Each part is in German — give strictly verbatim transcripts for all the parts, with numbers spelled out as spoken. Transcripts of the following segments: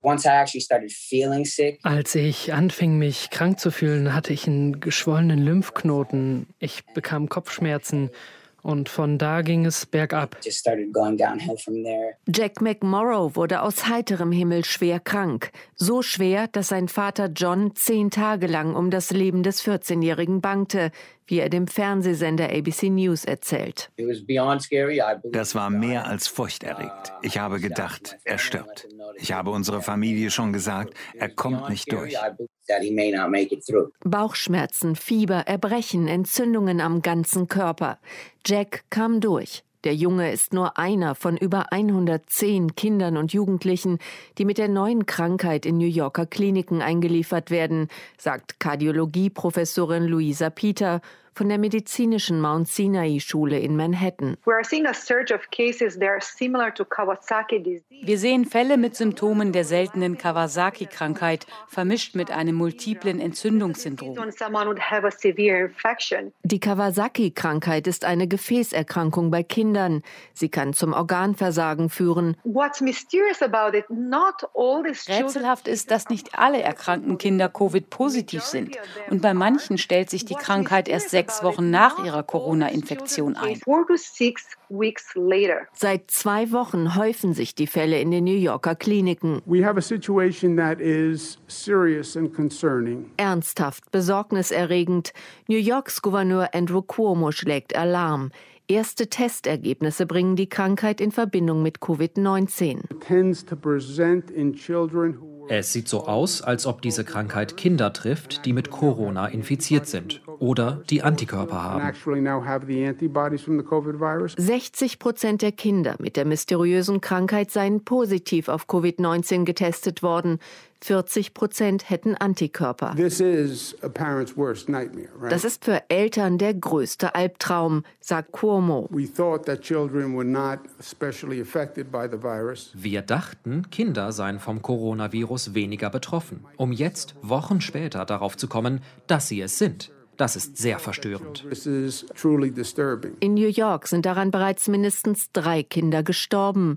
Als ich anfing, mich krank zu fühlen, hatte ich einen geschwollenen Lymphknoten. Ich bekam Kopfschmerzen. Und von da ging es bergab. Jack McMorrow wurde aus heiterem Himmel schwer krank. So schwer, dass sein Vater John zehn Tage lang um das Leben des vierzehnjährigen bangte, wie er dem Fernsehsender A B C News erzählt. Das war mehr als furchterregend. Ich habe gedacht, er stirbt. Ich habe unserer Familie schon gesagt, er kommt nicht durch. Bauchschmerzen, Fieber, Erbrechen, Entzündungen am ganzen Körper. Jack kam durch. Der Junge ist nur einer von über hundertzehn Kindern und Jugendlichen, die mit der neuen Krankheit in New Yorker Kliniken eingeliefert werden, sagt Kardiologie-Professorin Louisa Peter von der medizinischen Mount Sinai-Schule in Manhattan. Wir sehen Fälle mit Symptomen der seltenen Kawasaki-Krankheit, vermischt mit einem multiplen Entzündungssyndrom. Die Kawasaki-Krankheit ist eine Gefäßerkrankung bei Kindern. Sie kann zum Organversagen führen. Rätselhaft ist, dass nicht alle erkrankten Kinder Covid-positiv sind. Und bei manchen stellt sich die Krankheit erst sechs Wochen nach ihrer Corona-Infektion ein. Seit zwei Wochen häufen sich die Fälle in den New Yorker Kliniken. Ernsthaft, besorgniserregend. New Yorks Gouverneur Andrew Cuomo schlägt Alarm. Erste Testergebnisse bringen die Krankheit in Verbindung mit Covid neunzehn. Es sieht so aus, als ob diese Krankheit Kinder trifft, die mit Corona infiziert sind oder die Antikörper haben. sechzig Prozent der Kinder mit der mysteriösen Krankheit seien positiv auf Covid neunzehn getestet worden. vierzig Prozent hätten Antikörper. Das ist für Eltern der größte Albtraum, sagt Cuomo. Wir dachten, Kinder seien vom Coronavirus weniger betroffen, um jetzt, Wochen später, darauf zu kommen, dass sie es sind. Das ist sehr verstörend. In New York sind daran bereits mindestens drei Kinder gestorben.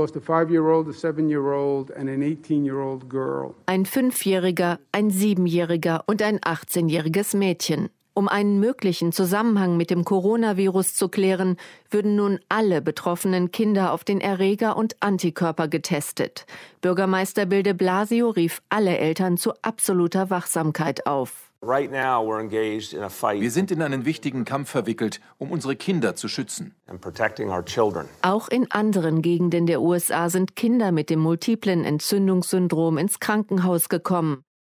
Ein Fünfjähriger, ein Siebenjähriger und ein achtzehnjähriges Mädchen. Um einen möglichen Zusammenhang mit dem Coronavirus zu klären, würden nun alle betroffenen Kinder auf den Erreger und Antikörper getestet. Bürgermeister Bill de Blasio rief alle Eltern zu absoluter Wachsamkeit auf. Wir sind in einen wichtigen Kampf verwickelt, um unsere Kinder zu schützen. Auch in anderen Gegenden der U S A sind Kinder mit dem multiplen Entzündungssyndrom ins Krankenhaus gekommen.